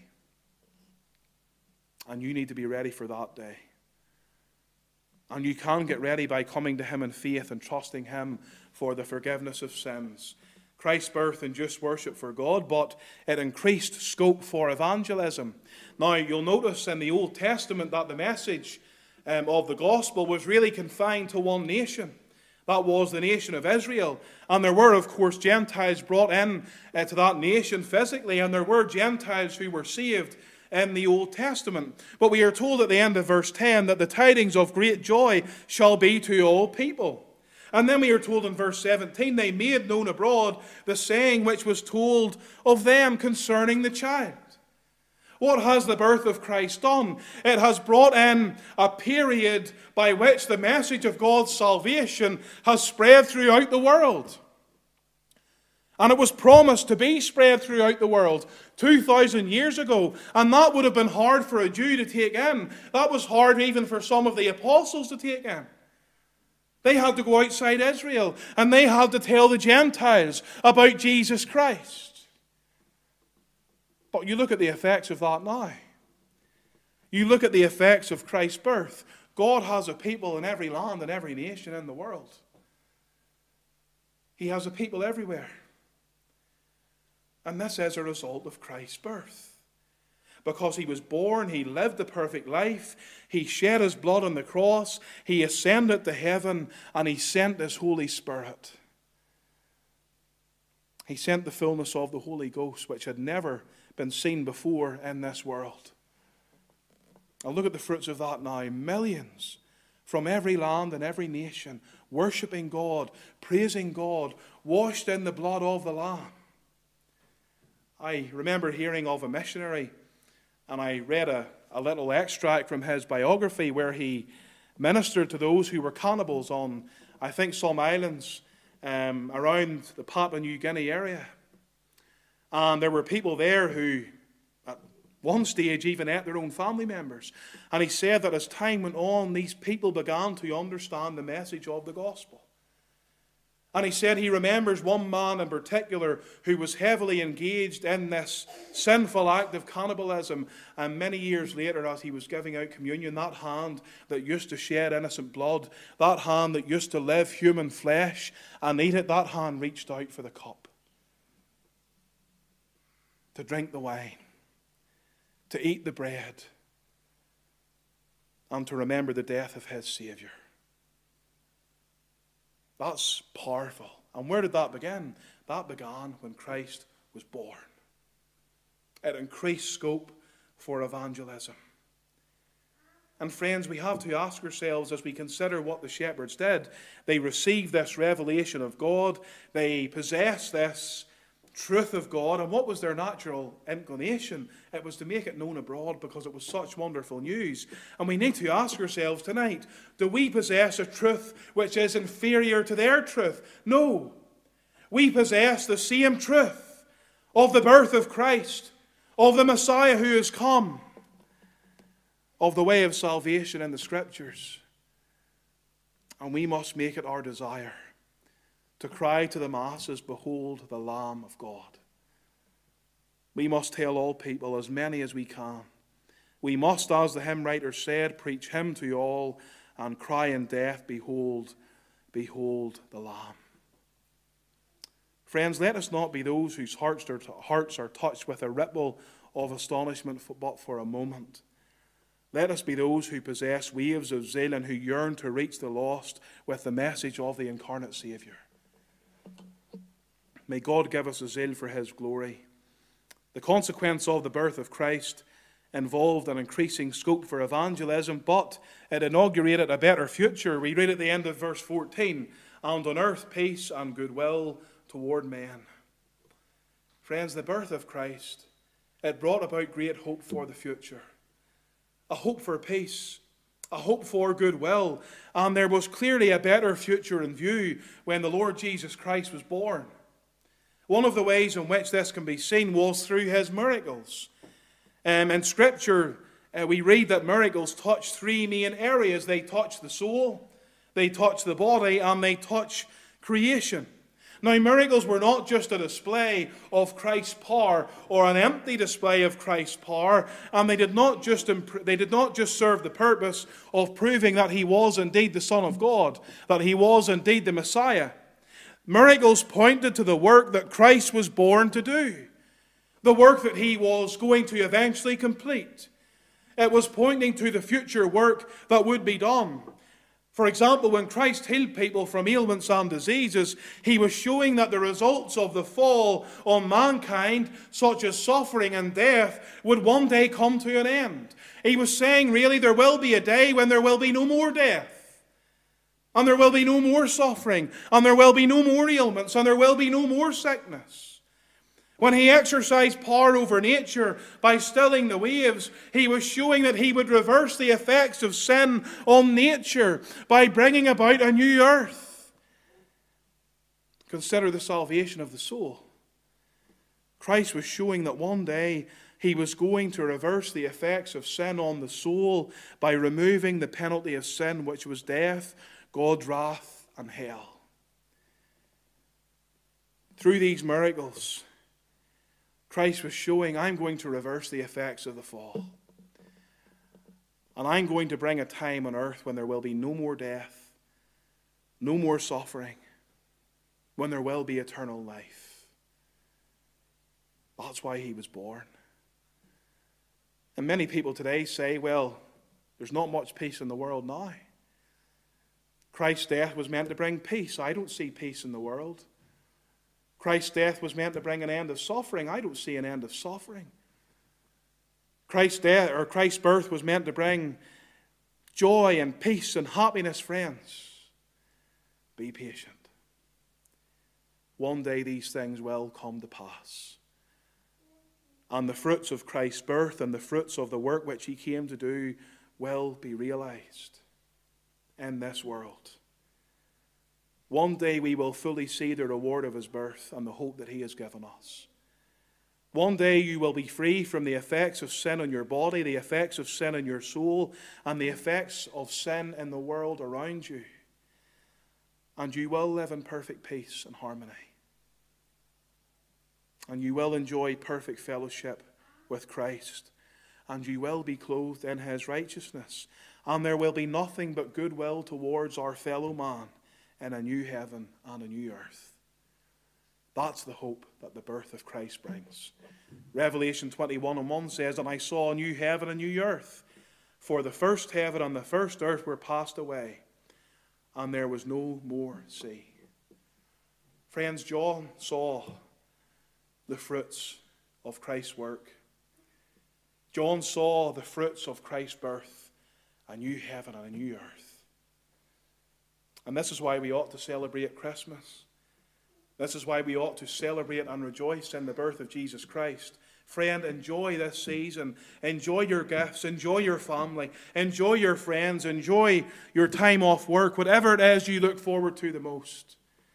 And you need to be ready for that day. And you can get ready by coming to Him in faith and trusting Him for the forgiveness of sins. Christ's birth induced worship for God, but it increased scope for evangelism. Now, you'll notice in the Old Testament that the message of the gospel was really confined to one nation. That was the nation of Israel. And there were, of course, Gentiles brought in to that nation physically, and there were Gentiles who were saved in the Old Testament. But we are told at the end of verse 10 that the tidings of great joy shall be to all people. And then we are told in verse 17, they made known abroad the saying which was told of them concerning the child. What has the birth of Christ done? It has brought in a period by which the message of God's salvation has spread throughout the world. And it was promised to be spread throughout the world 2,000 years ago. And that would have been hard for a Jew to take in. That was hard even for some of the apostles to take in. They had to go outside Israel, and they had to tell the Gentiles about Jesus Christ. But you look at the effects of that now. You look at the effects of Christ's birth. God has a people in every land and every nation in the world. He has a people everywhere. And this is a result of Christ's birth. Because he was born, he lived the perfect life, he shed his blood on the cross, he ascended to heaven, and he sent his Holy Spirit. He sent the fullness of the Holy Ghost, which had never been seen before in this world. And look at the fruits of that now. Millions from every land and every nation, worshipping God, praising God, washed in the blood of the Lamb. I remember hearing of a missionary, and I read a little extract from his biography where he ministered to those who were cannibals on, I think, some islands around the Papua New Guinea area. And there were people there who, at one stage, even ate their own family members. And he said that as time went on, these people began to understand the message of the gospel. And he said he remembers one man in particular who was heavily engaged in this sinful act of cannibalism. And many years later, as he was giving out communion, that hand that used to shed innocent blood, that hand that used to live human flesh and eat it, that hand reached out for the cup, to drink the wine, to eat the bread, and to remember the death of his Savior. That's powerful. And where did that begin? That began when Christ was born. It increased scope for evangelism. And friends, we have to ask ourselves as we consider what the shepherds did. They received this revelation of God. They possessed this truth of God. And what was their natural inclination? It was to make it known abroad because it was such wonderful news. And we need to ask ourselves tonight, do we possess a truth which is inferior to their truth? No. We possess the same truth of the birth of Christ, of the Messiah who has come, of the way of salvation in the Scriptures. And we must make it our desire to cry to the masses, behold the Lamb of God. We must tell all people, as many as we can. We must, as the hymn writer said, preach him to all and cry in death, behold, behold the Lamb. Friends, let us not be those whose hearts are touched with a ripple of astonishment but for a moment. Let us be those who possess waves of zeal and who yearn to reach the lost with the message of the incarnate Saviour. May God give us a zeal for his glory. The consequence of the birth of Christ involved an increasing scope for evangelism, but it inaugurated a better future. We read at the end of verse 14, and on earth peace and goodwill toward men. Friends, the birth of Christ, it brought about great hope for the future. A hope for peace, a hope for goodwill. And there was clearly a better future in view when the Lord Jesus Christ was born. One of the ways in which this can be seen was through his miracles. In Scripture, we read that miracles touch three main areas. They touch the soul, they touch the body, and they touch creation. Now, miracles were not just a display of Christ's power or an empty display of Christ's power, and they did not just serve the purpose of proving that he was indeed the Son of God, that he was indeed the Messiah. Miracles pointed to the work that Christ was born to do, the work that he was going to eventually complete. It was pointing to the future work that would be done. For example, when Christ healed people from ailments and diseases, he was showing that the results of the fall on mankind, such as suffering and death, would one day come to an end. He was saying, really, there will be a day when there will be no more death, and there will be no more suffering, and there will be no more ailments, and there will be no more sickness. When he exercised power over nature by stilling the waves, he was showing that he would reverse the effects of sin on nature by bringing about a new earth. Consider the salvation of the soul. Christ was showing that one day he was going to reverse the effects of sin on the soul by removing the penalty of sin, which was death, God's wrath, and hell. Through these miracles, Christ was showing, I'm going to reverse the effects of the fall. And I'm going to bring a time on earth when there will be no more death, no more suffering, when there will be eternal life. That's why he was born. And many people today say, well, there's not much peace in the world now. Christ's death was meant to bring peace. I don't see peace in the world. Christ's death was meant to bring an end of suffering. I don't see an end of suffering. Christ's death or Christ's birth was meant to bring joy and peace and happiness, friends. Be patient. One day these things will come to pass. And the fruits of Christ's birth and the fruits of the work which he came to do will be realized in this world. One day we will fully see the reward of his birth and the hope that he has given us. One day you will be free from the effects of sin on your body, the effects of sin in your soul, and the effects of sin in the world around you. And you will live in perfect peace and harmony. And you will enjoy perfect fellowship with Christ. And you will be clothed in his righteousness. And there will be nothing but goodwill towards our fellow man in a new heaven and a new earth. That's the hope that the birth of Christ brings. Revelation 21:1 says, And I saw a new heaven and a new earth, for the first heaven and the first earth were passed away, and there was no more sea. Friends, John saw the fruits of Christ's work. John saw the fruits of Christ's birth, a new heaven and a new earth. And this is why we ought to celebrate Christmas. This is why we ought to celebrate and rejoice in the birth of Jesus Christ. Friend, enjoy this season. Enjoy your gifts. Enjoy your family. Enjoy your friends. Enjoy your time off work. Whatever it is you look forward to the most.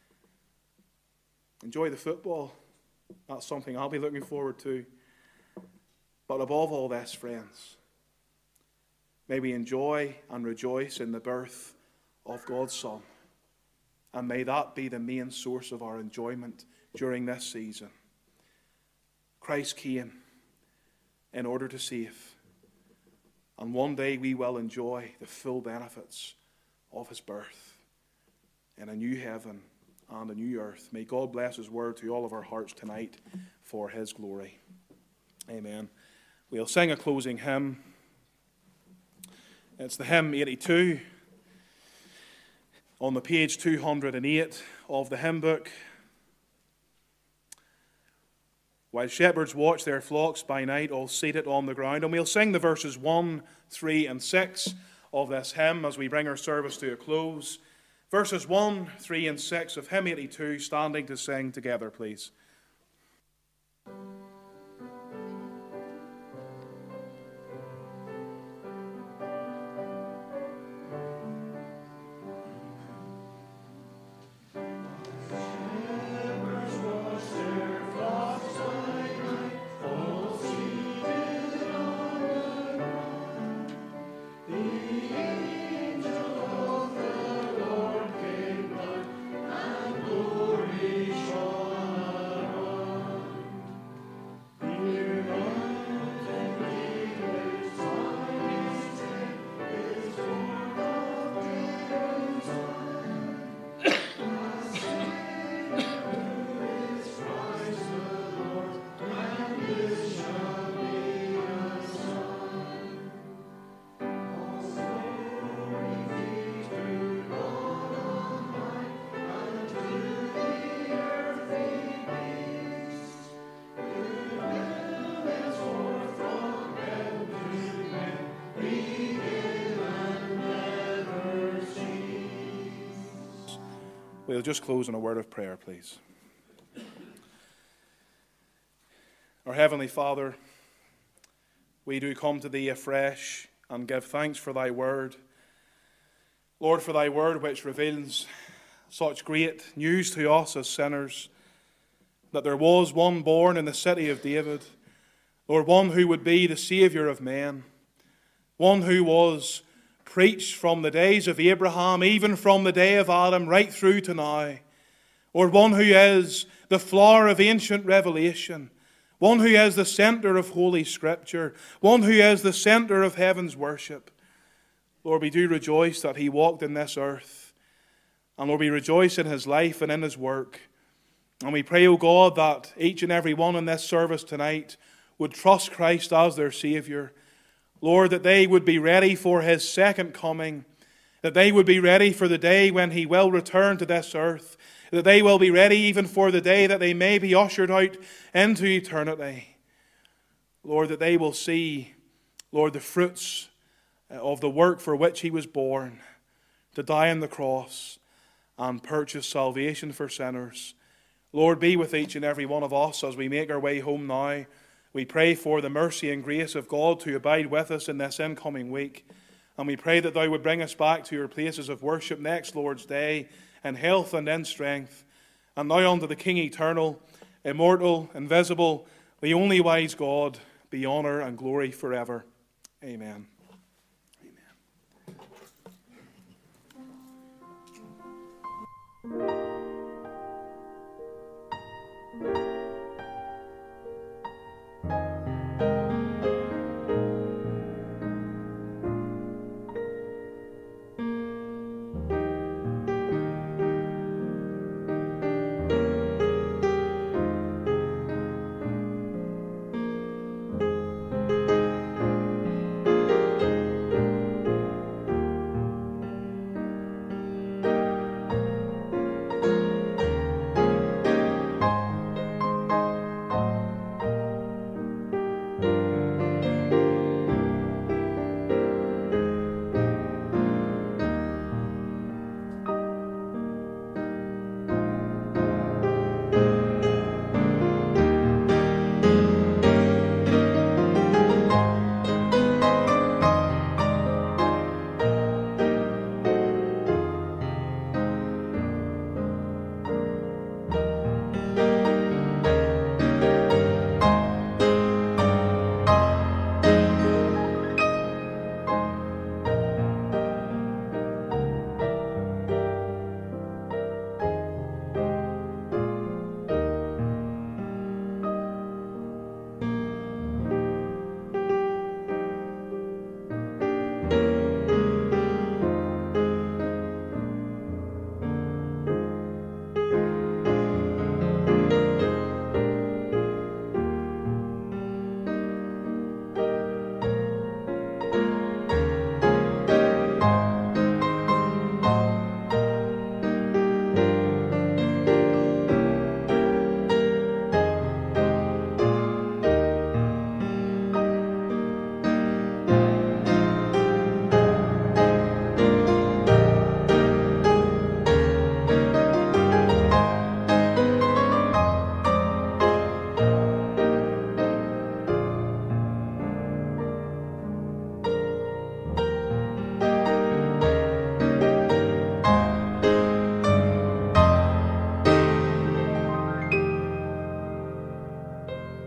Enjoy the football. That's something I'll be looking forward to. But above all this, friends, may we enjoy and rejoice in the birth of God's Son. And may that be the main source of our enjoyment during this season. Christ came in order to save. And one day we will enjoy the full benefits of his birth in a new heaven and a new earth. May God bless his word to all of our hearts tonight for his glory. Amen. We'll sing a closing hymn. It's the hymn 82. On the page 208 of the hymn book. While shepherds watch their flocks by night, all seated on the ground. And we'll sing the verses 1, 3, and 6 of this hymn as we bring our service to a close. Verses 1, 3, and 6 of hymn 82, standing to sing together, please. We'll just close in a word of prayer, please. Our Heavenly Father, we do come to Thee afresh and give thanks for Thy word. Lord, for Thy word which reveals such great news to us as sinners, that there was one born in the city of David, Lord, one who would be the Saviour of men, one who was preached from the days of Abraham, even from the day of Adam, right through to now. Lord, one who is the flower of ancient revelation, one who is the centre of Holy Scripture, one who is the centre of heaven's worship. Lord, we do rejoice that He walked in this earth. And Lord, we rejoice in His life and in His work. And we pray, O God, that each and every one in this service tonight would trust Christ as their Saviour. Lord, that they would be ready for His second coming, that they would be ready for the day when He will return to this earth, that they will be ready even for the day that they may be ushered out into eternity. Lord, that they will see, Lord, the fruits of the work for which He was born, to die on the cross and purchase salvation for sinners. Lord, be with each and every one of us as we make our way home now. We pray for the mercy and grace of God to abide with us in this incoming week. And we pray that Thou would bring us back to your places of worship next Lord's Day in health and in strength. And now unto the King eternal, immortal, invisible, the only wise God, be honour and glory forever. Amen.